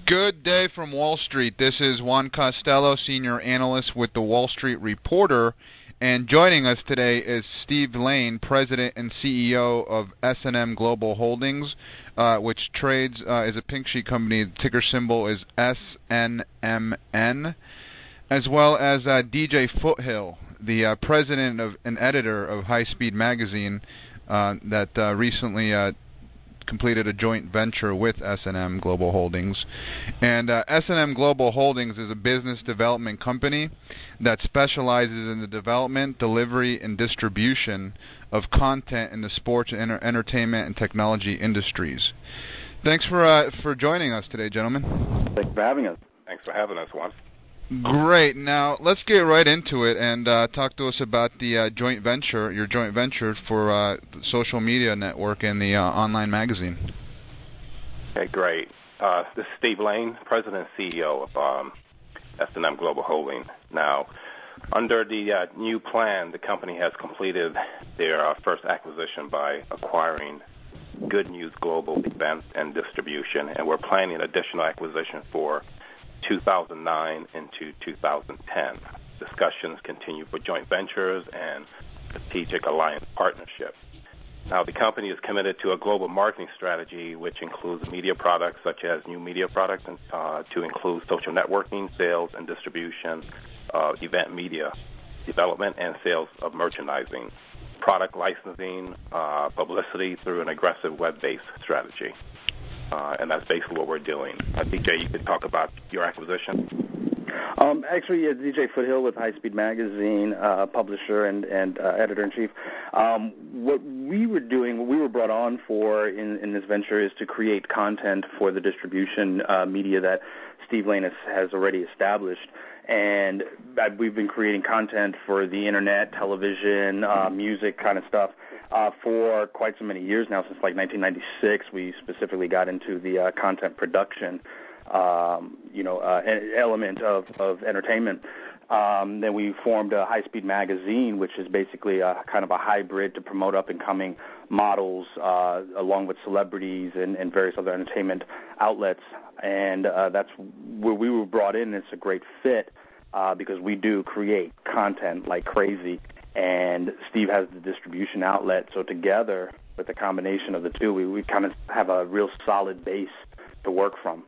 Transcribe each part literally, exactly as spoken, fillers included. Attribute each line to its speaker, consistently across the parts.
Speaker 1: Good day from Wall Street. This is Juan Costello, Senior Analyst with the Wall Street Reporter, and joining us today is Steve Lane, President and C E O of S and M Global Holdings, uh, which trades uh, as a pink sheet company. The ticker symbol is S N M N, as well as uh, D J Foothill, the uh, President of and Editor of High Speed Magazine, uh, that uh, recently uh, completed a joint venture with S and M Global Holdings. And uh, S and M Global Holdings is a business development company that specializes in the development, delivery, and distribution of content in the sports, and enter- entertainment, and technology industries. Thanks for uh, for joining us today, gentlemen.
Speaker 2: Thanks for having us.
Speaker 3: Thanks for having us, Juan.
Speaker 1: Great. Now, let's get right into it and uh, talk to us about the uh, joint venture, your joint venture for uh, the social media network and the uh, online magazine.
Speaker 3: Okay, great. Uh, this is Steve Lane, President and C E O of um, S and M Global Holdings. Now, under the uh, new plan, the company has completed their uh, first acquisition by acquiring Good News Global Events and Distribution, and we're planning an additional acquisition for two thousand nine into two thousand ten. Discussions continue for joint ventures and strategic alliance partnership. Now, the company is committed to a global marketing strategy, which includes media products such as new media products, and, uh, to include social networking, sales, and distribution, uh, event media development, and sales of merchandising, product licensing, uh, publicity through an aggressive web-based strategy. Uh, and that's basically what we're doing. Uh, D J, you could talk about your acquisition.
Speaker 2: Um, actually, uh, D J Foothill with High Speed Magazine, uh, publisher and, and uh, editor-in-chief. Um, what we were doing, what we were brought on for in, in this venture is to create content for the distribution uh, media that Steve Lane has, has already established. And uh, we've been creating content for the internet, television, uh, music kind of stuff. Uh, for quite so many years now, since like nineteen ninety-six, we specifically got into the uh, content production, um, you know, uh, element of, of entertainment. Um, then we formed a High Speed Magazine, which is basically a kind of a hybrid to promote up-and-coming models, uh, along with celebrities and, and various other entertainment outlets. And uh, that's where we were brought in. It's a great fit uh, because we do create content like crazy. And Steve has the distribution outlet. So together, with the combination of the two, we, we kind of have a real solid base to work from.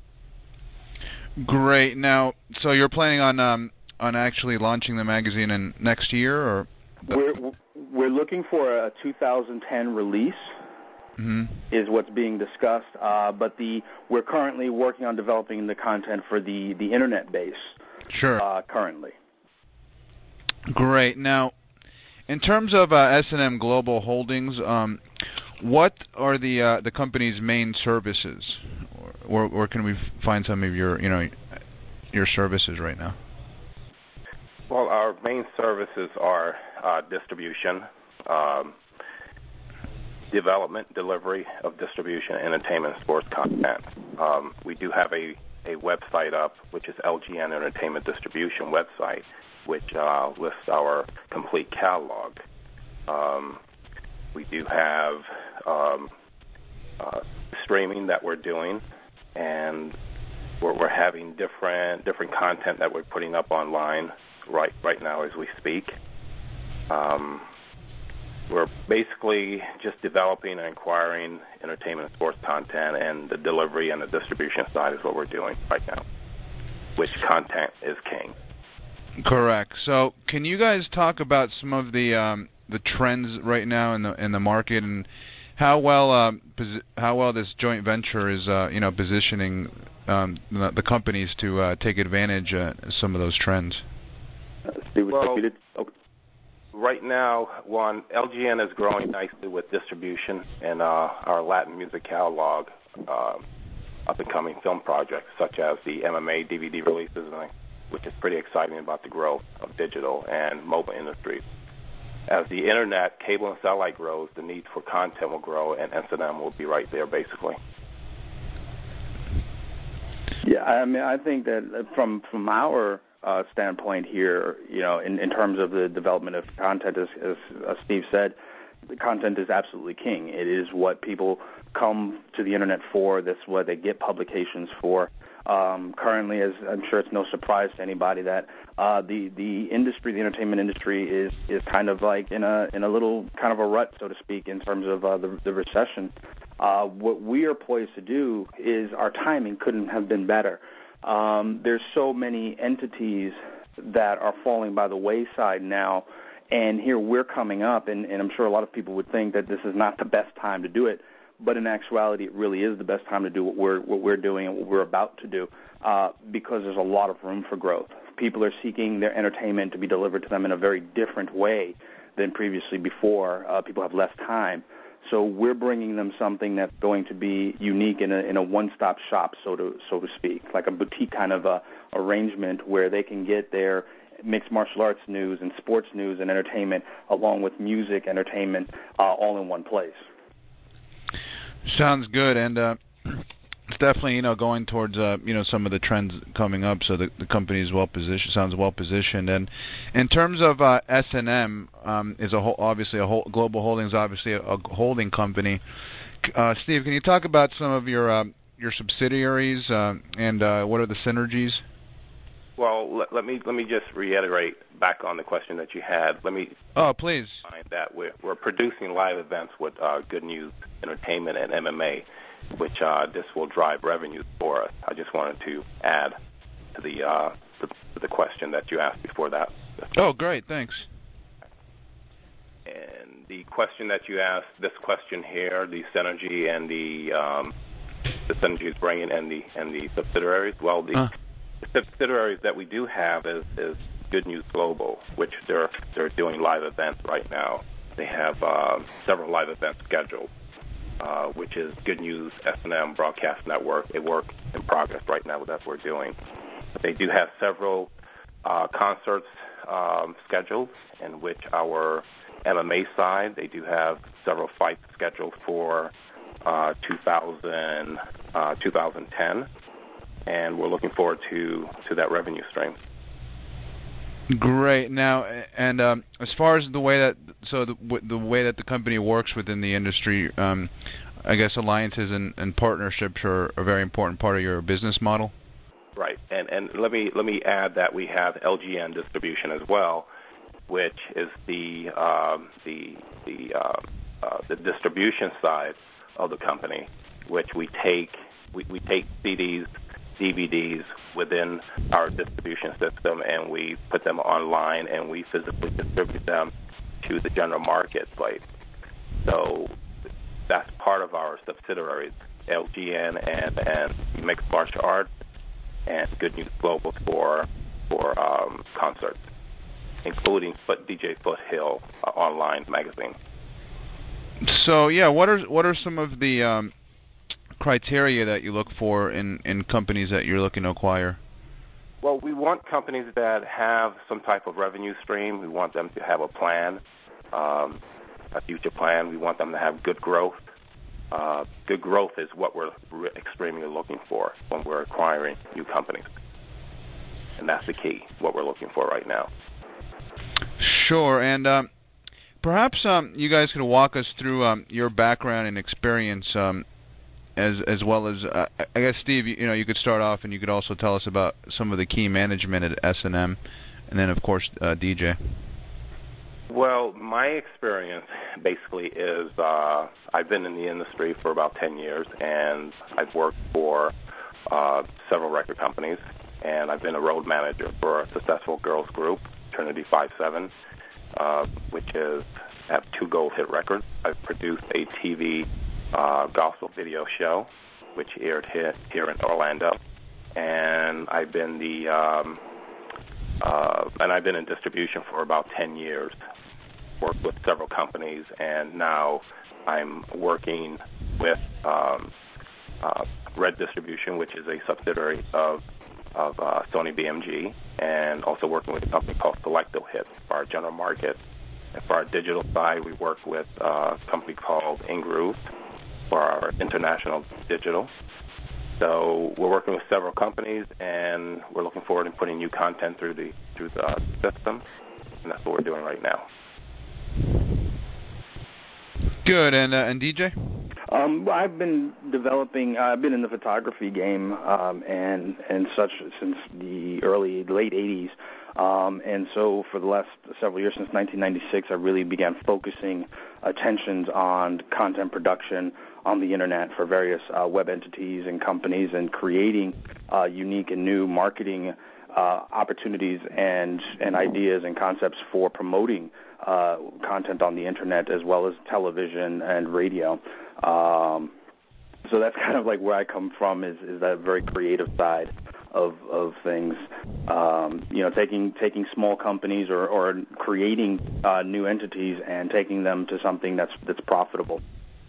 Speaker 1: Great. Now, so you're planning on um, on actually launching the magazine in next year, or
Speaker 2: we're we're looking for a two thousand ten release. Mm-hmm. Is what's being discussed. Uh, but the we're currently working on developing the content for the, the internet base.
Speaker 1: Sure.
Speaker 2: Uh, currently.
Speaker 1: Great. Now, in terms of uh, S and M Global Holdings, um, what are the uh, the company's main services, or where can we find some of your you know your services right now?
Speaker 3: Well, our main services are uh, distribution, um, development, delivery of distribution, entertainment, and sports content. Um, we do have a, a website up, which is L G N Entertainment Distribution website, which uh, lists our complete catalog. Um, we do have um, uh, streaming that we're doing, and we're, we're having different different content that we're putting up online right right now as we speak. Um, we're basically just developing and acquiring entertainment and sports content, and the delivery and the distribution side is what we're doing right now, which content is king.
Speaker 1: Correct. So, can you guys talk about some of the um, the trends right now in the in the market, and how well um, posi- how well this joint venture is uh, you know positioning um, the, the companies to uh, take advantage of uh, some of those trends?
Speaker 2: Uh, Steve,
Speaker 3: well,
Speaker 2: oh.
Speaker 3: right now, one L G N is growing nicely with distribution and uh, our Latin music catalog, uh, up and coming film projects such as the M M A D V D releases, and which is pretty exciting about the growth of digital and mobile industries. As the internet, cable, and satellite grows, the need for content will grow, and S and M will be right there, basically.
Speaker 2: Yeah, I mean, I think that from from our uh, standpoint here, you know, in, in terms of the development of content, as, as, as Steve said, the content is absolutely king. It is what people come to the internet for. That's what they get publications for. Um, currently, as I'm sure it's no surprise to anybody that uh, the the industry, the entertainment industry, is is kind of like in a in a little kind of a rut, so to speak, in terms of uh, the, the recession. Uh, what we are poised to do is our timing couldn't have been better. Um, there's so many entities that are falling by the wayside now, and here we're coming up, and, and I'm sure a lot of people would think that this is not the best time to do it. But in actuality, it really is the best time to do what we're what we're doing and what we're about to do, uh, because there's a lot of room for growth. People are seeking their entertainment to be delivered to them in a very different way than previously before. Uh, people have less time, so we're bringing them something that's going to be unique in a in a one-stop shop, so to so to speak, like a boutique kind of a arrangement where they can get their mixed martial arts news and sports news and entertainment along with music, entertainment, uh, all in one place.
Speaker 1: Sounds good, and uh, it's definitely you know going towards uh, you know some of the trends coming up. So the, the company is well positioned. Sounds well positioned. And in terms of uh, S and M, um, is a whole, obviously a whole, Global Holdings, obviously a, a holding company. Uh, Steve, can you talk about some of your uh, your subsidiaries uh, and uh, what are the synergies?
Speaker 3: Well, let, let me let me just reiterate back on the question that you had. Let me.
Speaker 1: Oh, please.
Speaker 3: Find that we're we're producing live events with uh, Good News Entertainment and M M A, which uh, this will drive revenues for us. I just wanted to add to the uh, to, to the question that you asked before that.
Speaker 1: Oh, great, thanks.
Speaker 3: And the question that you asked, this question here, the synergy and the um, the synergies bringing and the and the subsidiaries. Well, the uh. The subsidiaries that we do have is, is Good News Global, which they're they're doing live events right now. They have uh, several live events scheduled, uh, which is Good News S and M Broadcast Network, a work in progress right now. That's what we're doing. But they do have several uh, concerts um, scheduled, in which our M M A side, they do have several fights scheduled for uh, two thousand, uh, twenty ten. And we're looking forward to, to that revenue stream.
Speaker 1: Great. Now, and um, as far as the way that so the, the way that the company works within the industry, um, I guess alliances and, and partnerships are a very important part of your business model.
Speaker 3: Right. And and let me let me add that we have L G N Distribution as well, which is the um, the the uh, uh, the distribution side of the company, which we take we, we take C Ds, D V Ds within our distribution system, and we put them online, and we physically distribute them to the general marketplace. So that's part of our subsidiaries, L G N and, and Mixed Martial Arts, and Good News Global for for um, concerts, including D J Foothill uh, online magazine.
Speaker 1: So yeah, what are what are some of the um criteria that you look for in, in companies that you're looking to acquire?
Speaker 3: Well, we want companies that have some type of revenue stream. We want them to have a plan, um, a future plan. We want them to have good growth. Uh, good growth is what we're re- extremely looking for when we're acquiring new companies. And that's the key, what we're looking for right now.
Speaker 1: Sure. And um, perhaps um, you guys could walk us through um, your background and experience um, As as well as uh, I guess Steve, you, you know, you could start off, and you could also tell us about some of the key management at S and M, and then of course uh, D J.
Speaker 3: Well, my experience basically is uh, I've been in the industry for about ten years, and I've worked for uh, several record companies, and I've been a road manager for a successful girls group, Trinity five seven, uh, which is have two gold hit records. I've produced a T V Uh, gospel video show, which aired here, here in Orlando, and I've been the um, uh, and I've been in distribution for about ten years. Worked with several companies, and now I'm working with um, uh, Red Distribution, which is a subsidiary of of uh, Sony B M G, and also working with a company called Selecto Hits for our general market. And for our digital side, we work with uh, a company called Ingroove for our international digital. So we're working with several companies, and we're looking forward to putting new content through the through the system, and that's what we're doing right now.
Speaker 1: Good. And uh, and D J?
Speaker 2: Um, I've been developing. Uh, I've been in the photography game um, and and such since the early late eighties, um, and so for the last several years, since nineteen ninety-six, I really began focusing attentions on content production on the internet for various uh, web entities and companies, and creating uh, unique and new marketing uh, opportunities and and ideas and concepts for promoting uh, content on the internet as well as television and radio. Um, so that's kind of like where I come from, is, is that very creative side of of things. Um, you know, taking taking small companies or, or creating uh, new entities and taking them to something that's that's profitable.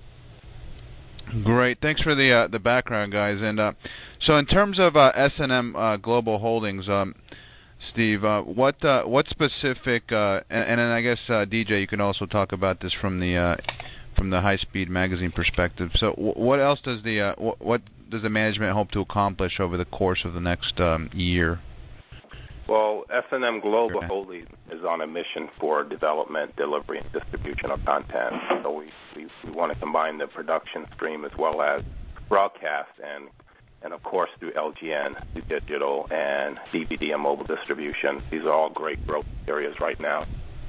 Speaker 1: Great, thanks for the uh, the background, guys. And uh, so, in terms of uh, S and M uh, Global Holdings, um, Steve, uh, what uh, what specific uh, and, and then I guess uh, D J, you can also talk about this from the uh, from the High Speed Magazine perspective. So, w- what else does the uh, w- what does the management hope to accomplish over the course of the next um, year?
Speaker 3: Well, S and M Global okay. Holdings is on a mission for development, delivery, and distribution of content. So we, we, we want to combine the production stream as well as broadcast and, and of course, through L G N, through digital and D V D and mobile distribution. These are all great growth areas right now.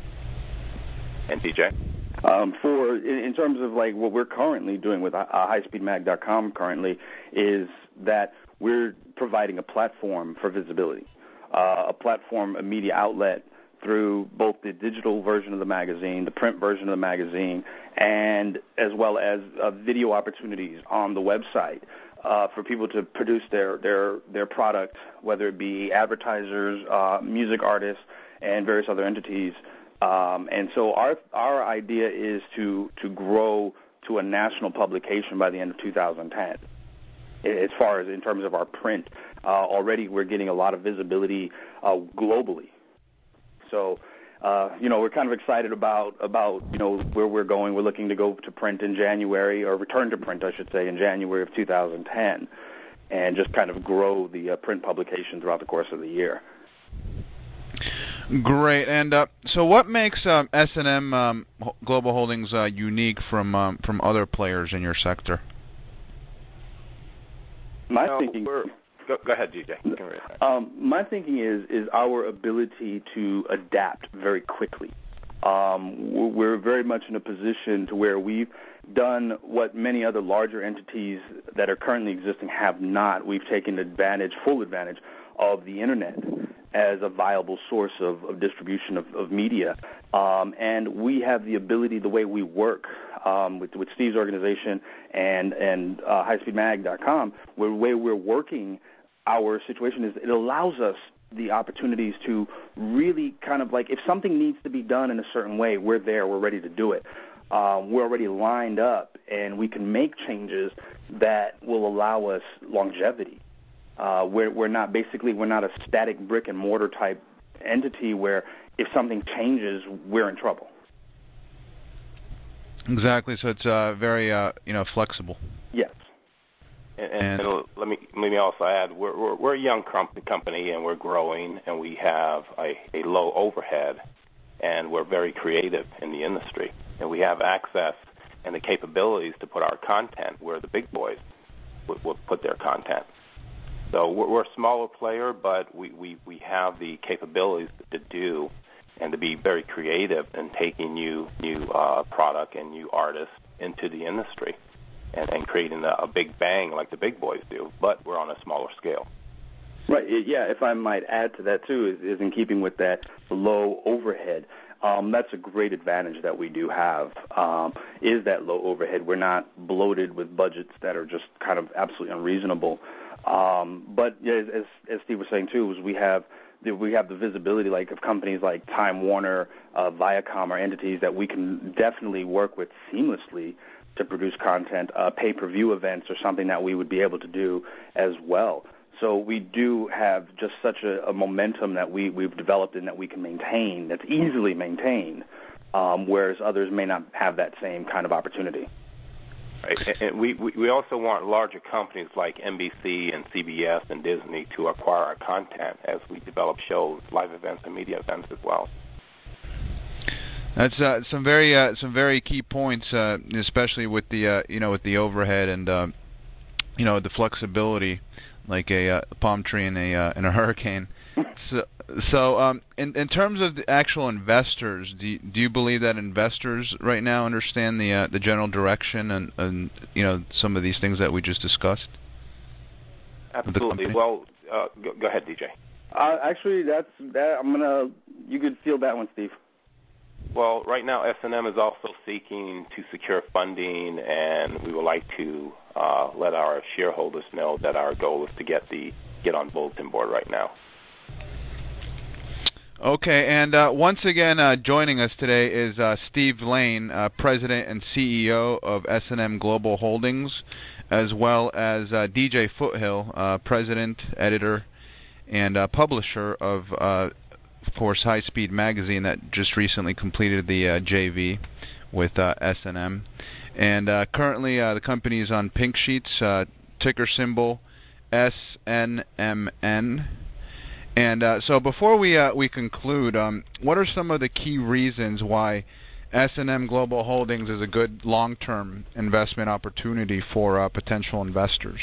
Speaker 3: And D J?
Speaker 2: Um, for in terms of like what we're currently doing with uh, high speed mag dot com currently is that we're providing a platform for visibility, uh, a platform, a media outlet through both the digital version of the magazine, the print version of the magazine, and as well as uh, video opportunities on the website uh, for people to produce their, their, their product, whether it be advertisers, uh, music artists, and various other entities. Um, and so our our idea is to, to grow to a national publication by the end of two thousand ten. As far as in terms of our print, uh, already we're getting a lot of visibility uh, globally. So, uh, you know, we're kind of excited about, about, you know, where we're going. We're looking to go to print in January, or return to print, I should say, in January of two thousand ten, and just kind of grow the uh, print publication throughout the course of the year.
Speaker 1: Great. And uh, so what makes um, S and M um, Global Holdings uh, unique from um, from other players in your sector?
Speaker 2: My
Speaker 3: no,
Speaker 2: thinking...
Speaker 3: Go, go ahead, D J.
Speaker 2: Um, my thinking is is our ability to adapt very quickly. Um, we're very much in a position to where we've done what many other larger entities that are currently existing have not. We've taken advantage, full advantage, of the Internet as a viable source of, of distribution of, of media. Um, and we have the ability, the way we work um, with, with Steve's organization and, and uh, high speed mag dot com, where the way we're working our situation is it allows us the opportunities to really kind of like, if something needs to be done in a certain way, we're there, we're ready to do it. Um, we're already lined up, and we can make changes that will allow us longevity. Uh, we're, we're not basically we're not a static brick and mortar type entity where if something changes, we're in trouble.
Speaker 1: Exactly. So it's uh, very uh, you know flexible.
Speaker 2: Yes.
Speaker 3: And, and, and let me let me also add, we're we're, we're a young company and we're growing, and we have a, a low overhead, and we're very creative in the industry, and we have access and the capabilities to put our content where the big boys would, would put their content. So we're, we're a smaller player, but we, we, we have the capabilities to do and to be very creative in taking new new uh, product and new artists into the industry and, and creating a, a big bang like the big boys do, but we're on a smaller scale.
Speaker 2: Right, yeah, if I might add to that too, is, is in keeping with that low overhead. Um, that's a great advantage that we do have, um, is that low overhead. We're not bloated with budgets that are just kind of absolutely unreasonable. Um, but yeah, as, as Steve was saying too, is we have the, we have the visibility like of companies like Time Warner, uh, Viacom, are entities that we can definitely work with seamlessly to produce content. Uh, pay-per-view events are something that we would be able to do as well. So we do have just such a, a momentum that we, we've developed and that we can maintain, that's easily maintained, um, whereas others may not have that same kind of opportunity.
Speaker 3: Right. And we, we also want larger companies like N B C and C B S and Disney to acquire our content as we develop shows, live events, and media events as well.
Speaker 1: That's uh, some very uh, some very key points, uh, especially with the uh, you know with the overhead and uh, you know the flexibility, like a uh, palm tree in a uh, in a hurricane. So, so um, in in terms of the actual investors, do you, do you believe that investors right now understand the uh, the general direction and, and you know some of these things that we just discussed?
Speaker 3: Absolutely. Well, uh, go, go ahead, D J.
Speaker 2: Uh, actually, that's that. I'm gonna. You could field that one, Steve.
Speaker 3: Well, right now S and M is also seeking to secure funding, and we would like to uh, let our shareholders know that our goal is to get the get on bulletin board right now.
Speaker 1: Okay, and uh, once again, uh, joining us today is uh, Steve Lane, uh, President and C E O of S and M Global Holdings, as well as uh, D J Foothill, uh, President, Editor, and uh, Publisher of, uh, of course, High Speed Magazine that just recently completed the uh, J V with uh, S and M. And uh, currently uh, the company is on Pink Sheets, uh, ticker symbol S N M N. And uh, so before we uh, we conclude, um, what are some of the key reasons why S and M Global Holdings is a good long-term investment opportunity for uh, potential investors?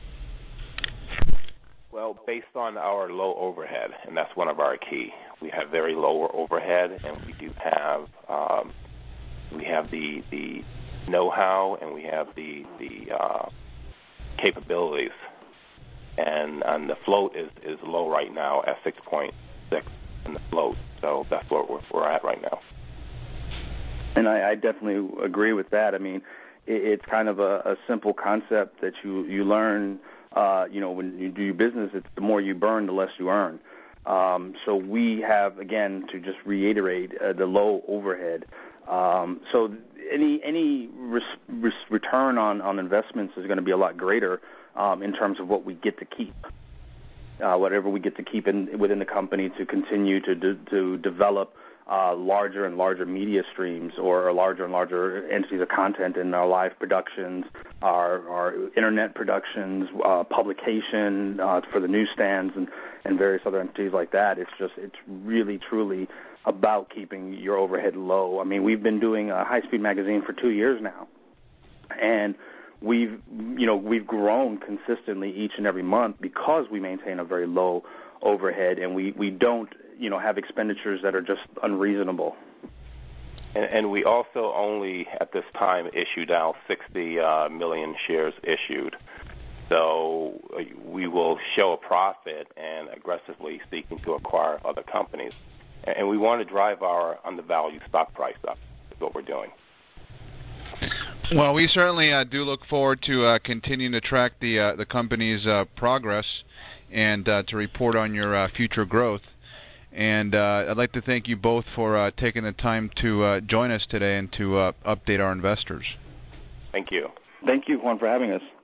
Speaker 3: Well, based on our low overhead, and that's one of our key. We have very low overhead, and we do have um, we have the the know-how, and we have the the uh, capabilities. And, and the float is, is low right now at six point six in the float. So that's where we're, we're at right now.
Speaker 2: And I, I definitely agree with that. I mean, it, it's kind of a, a simple concept that you, you learn, uh, you know, when you do your business, it's the more you burn, the less you earn. Um, so we have, again, to just reiterate, uh, the low overhead. Um, so any any res, res, return on, on investments is going to be a lot greater Um, in terms of what we get to keep, uh, whatever we get to keep in, within the company to continue to de- to develop uh, larger and larger media streams or larger and larger entities of content in our live productions, our, our internet productions, uh, publication uh, for the newsstands and, and various other entities like that. It's just it's really, truly about keeping your overhead low. I mean, we've been doing a High Speed Magazine for two years now, and We've, you know, we've grown consistently each and every month because we maintain a very low overhead, and we, we don't, you know, have expenditures that are just unreasonable.
Speaker 3: And, and we also only, at this time, issued out sixty uh, million shares issued. So we will show a profit and aggressively seeking to acquire other companies. And we want to drive our undervalued stock price up. That's what we're doing.
Speaker 1: Well, we certainly uh, do look forward to uh, continuing to track the uh, the company's uh, progress and uh, to report on your uh, future growth. And uh, I'd like to thank you both for uh, taking the time to uh, join us today and to uh, update our investors.
Speaker 3: Thank you.
Speaker 2: Thank you, Juan, for having us.